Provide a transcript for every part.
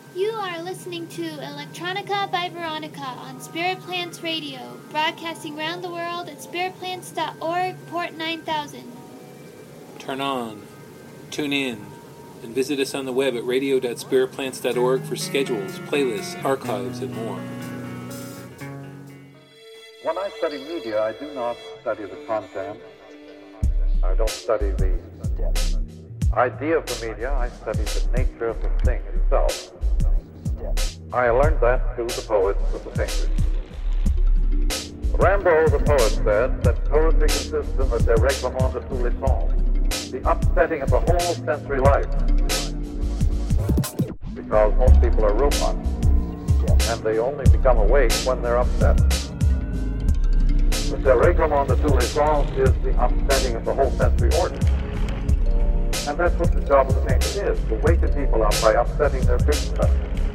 You are listening to Electronica by Veronica on Spirit Plants Radio, broadcasting around the world at spiritplants.org, port 9000. Turn on, tune in, and visit us on the web at radio.spiritplants.org for schedules, playlists, archives, and more. When I study media, I do not study the content. I don't study the idea of the media. I study the nature of the thing itself. I learned that through the poets and the painters. Rimbaud, the poet, said that poetry consists in the dérèglement de tous les sens, the upsetting of the whole sensory life. Because most people are robots, and they only become awake when they're upset. The dérèglement de tous les sens is the upsetting of the whole sensory order. And that's what the job of the painter is, to waken people up by upsetting their business.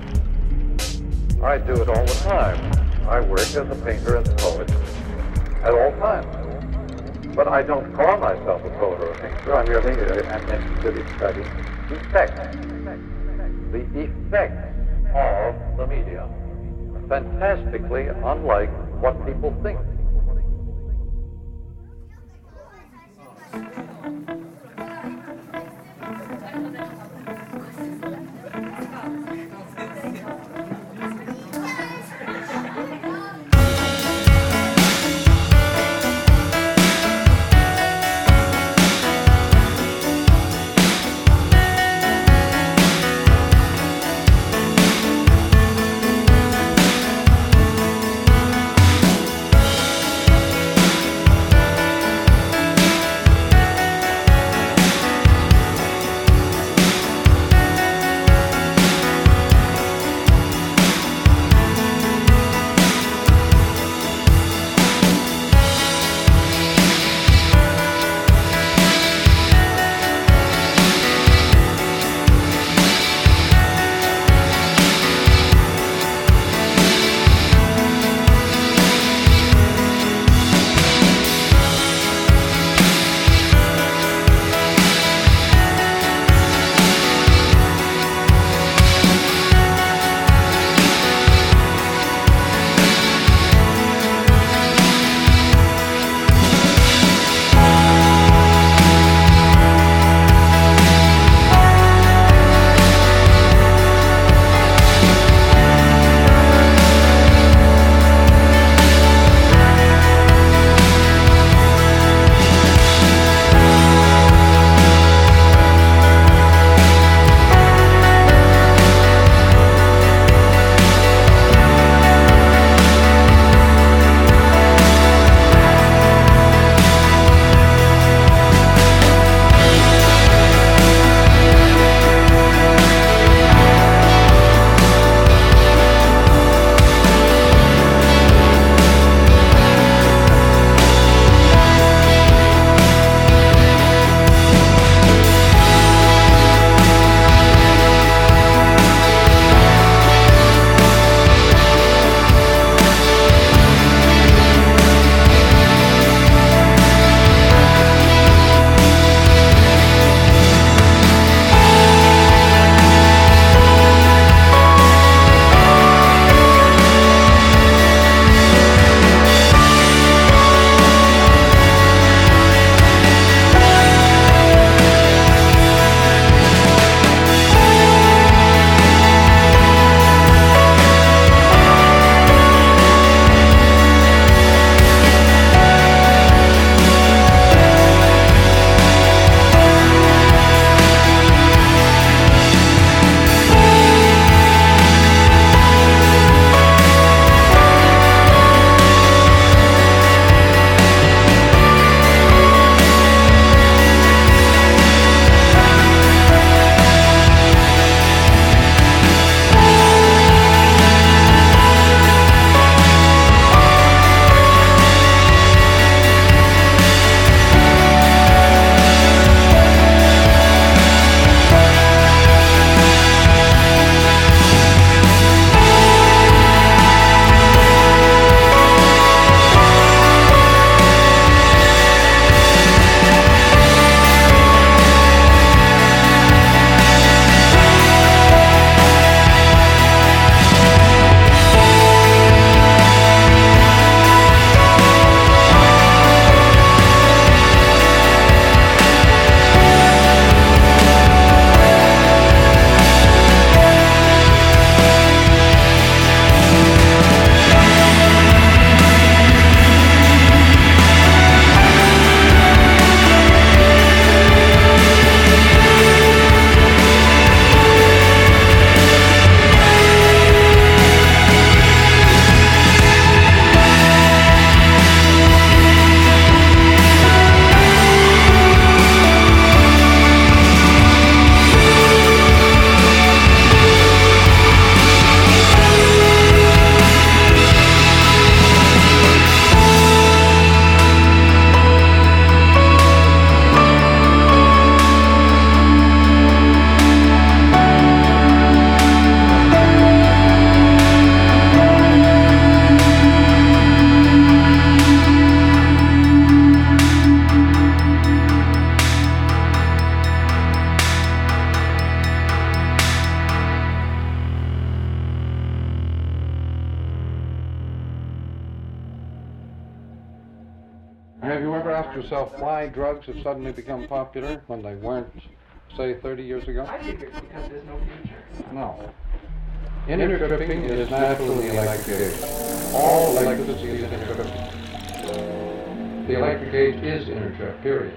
I do it all the time. I work as a painter and a poet at all times. But I don't call myself a poet or a painter. I'm merely an interested in studying effect. The effect of the media. Fantastically unlike what people think. Have you ever asked yourself why drugs have suddenly become popular when they weren't, say, 30 years ago? I think it's because there's no future. No. Inner tripping is natural in the electric age. All electricity is inner tripping. The electric age is inner trip, period.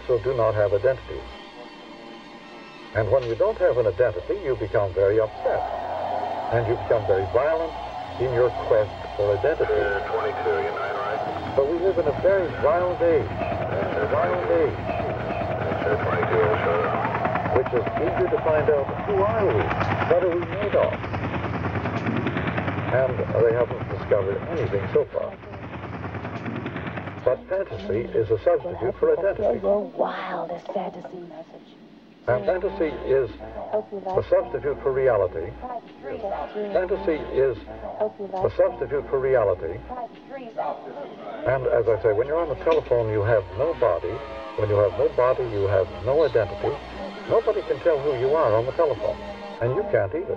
also do not have identities. And when you don't have an identity, you become very upset. And you become very violent in your quest for identity. 22, United, right? But we live in a very violent age. Which is eager to find out, who are we? What are we made of? And they haven't discovered anything so far. But fantasy is a substitute for identity. Your wildest fantasy. And fantasy is a substitute for reality. Fantasy is a substitute for reality. And as I say, when you're on the telephone, you have no body. When you have no body, you have no identity. Nobody can tell who you are on the telephone. And you can't either.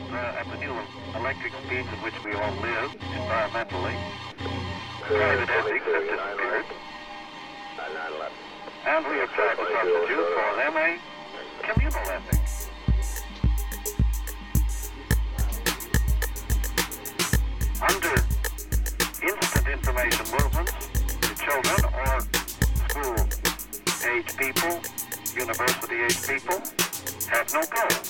at the new electric speeds at which we all live environmentally. Private ethics have disappeared. And we have tried to substitute for them a communal ethic. Under instant information movements, the children or school-age people, university-age people, have no goals.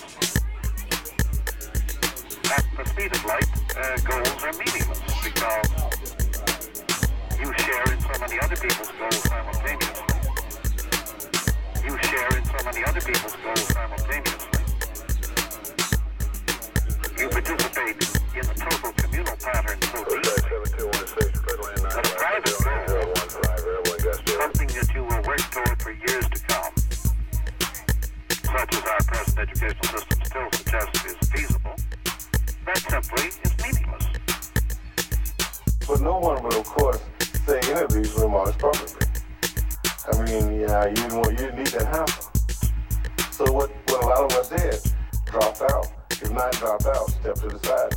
At the speed of light, goals are meaningless because you share in so many other people's goals simultaneously. You share in so many other people's goals simultaneously. You participate in the total communal pattern so deeply that a private goal, something that you will work toward for years to come, such as our present educational system still suggests is feasible, that simply is meaningless. But no one would, of course, say any of these remarks publicly. I mean, yeah, you didn't need that happen. So what a lot of us did, dropped out. If not dropped out, step to the side.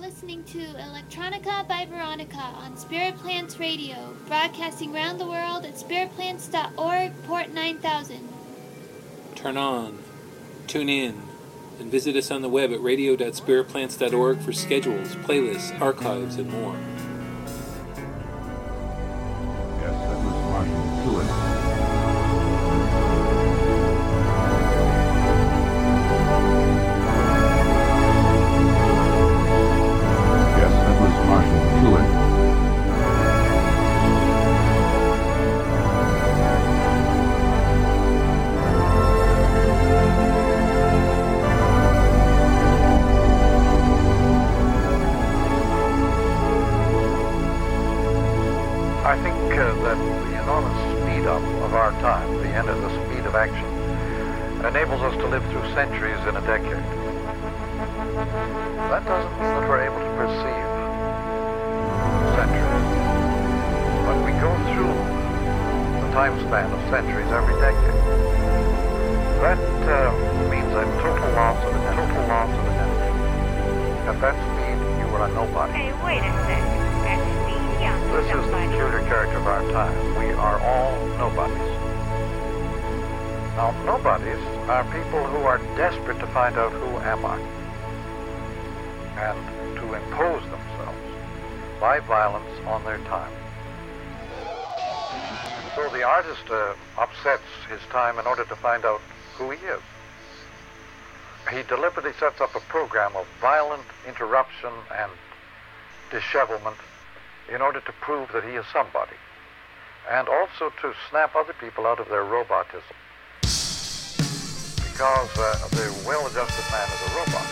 listening to Electronica by Veronica on Spirit Plants Radio, broadcasting around the world at spiritplants.org, port 9000. Turn on, tune in, and visit us on the web at radio.spiritplants.org for schedules, playlists, archives, and more. Yes, that was Marshall Fluid. I think that the enormous speed up of our time, the end of the speed of action, enables us to live through centuries in a decade. That doesn't mean that we're able to perceive centuries, but we go through the time span of centuries every decade. That means a total loss of attention. At that speed, you are a nobody. Hey, wait a sec. This is the peculiar character of our time. We are all nobodies. Now, nobodies are people who are desperate to find out who am I, and to impose themselves by violence on their time. So the artist upsets his time in order to find out who he is. He deliberately sets up a program of violent interruption and dishevelment in order to prove that he is somebody, and also to snap other people out of their robotism, because the well-adjusted man is a robot.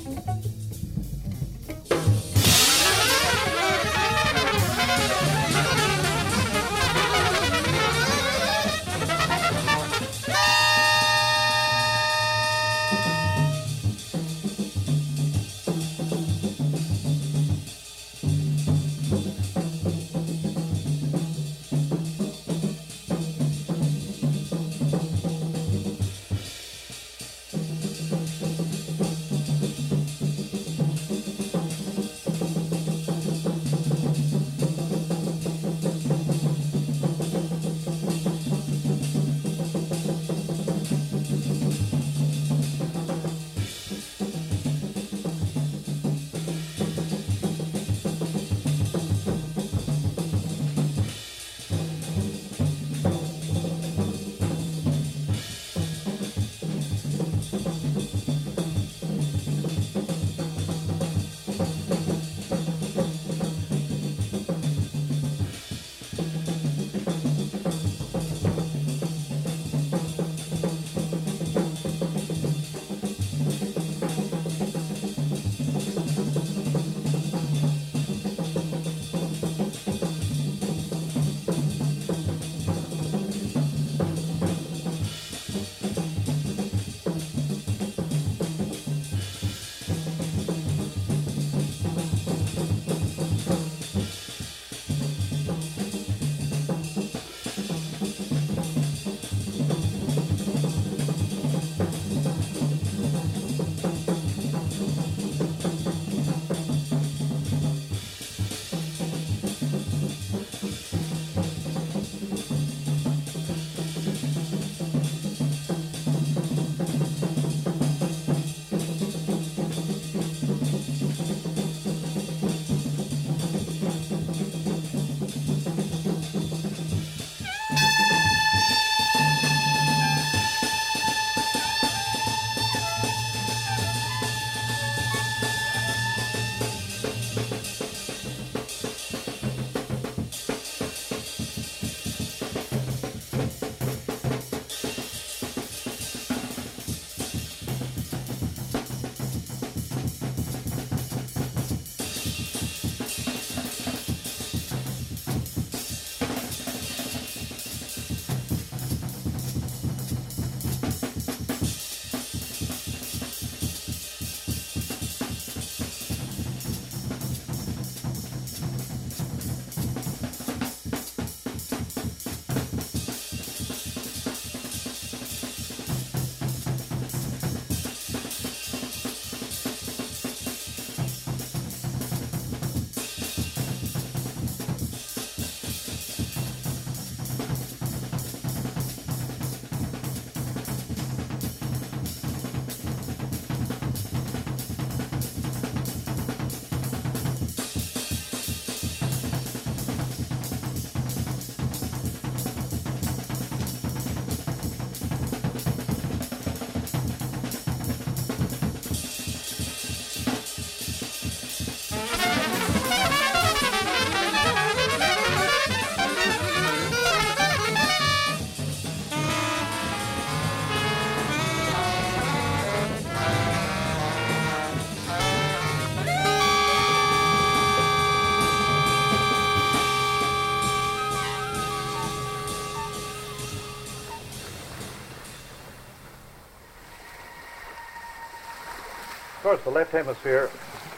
course, the left hemisphere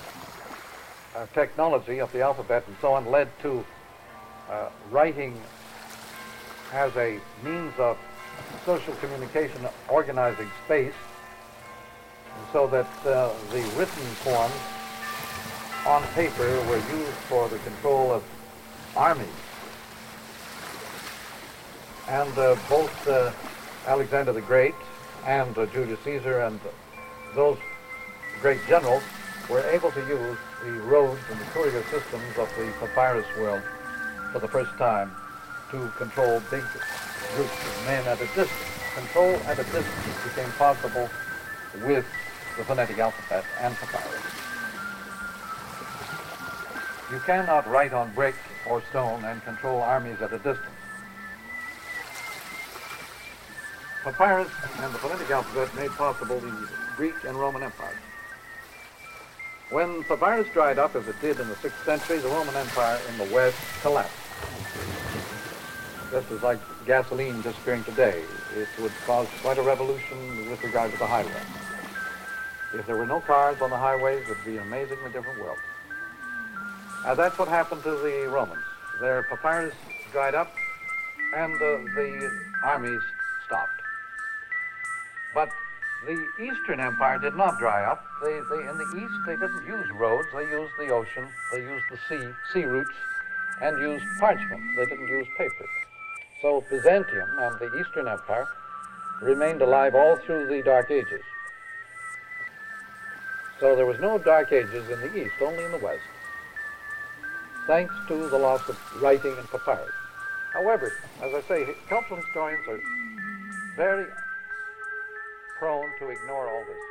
technology of the alphabet and so on led to writing as a means of social communication, organizing space, and so that the written forms on paper were used for the control of armies. And both Alexander the Great and Julius Caesar and those great generals were able to use the roads and the courier systems of the papyrus world for the first time to control big groups of men at a distance. Control at a distance became possible with the phonetic alphabet and papyrus. You cannot write on brick or stone and control armies at a distance. Papyrus and the phonetic alphabet made possible the Greek and Roman empires. When papyrus dried up, as it did in the 6th century, the Roman Empire in the West collapsed. Just as like gasoline disappearing today, it would cause quite a revolution with regard to the highway. If there were no cars on the highways, it would be an amazingly different world. That's what happened to the Romans. Their papyrus dried up, and the armies stopped. But the Eastern Empire did not dry up. In the East, they didn't use roads. They used the ocean. They used the sea routes, and used parchment. They didn't use paper. So Byzantium and the Eastern Empire remained alive all through the Dark Ages. So there was no Dark Ages in the East, only in the West, thanks to the loss of writing and papyrus. However, as I say, cultural historians are very prone to ignore all this.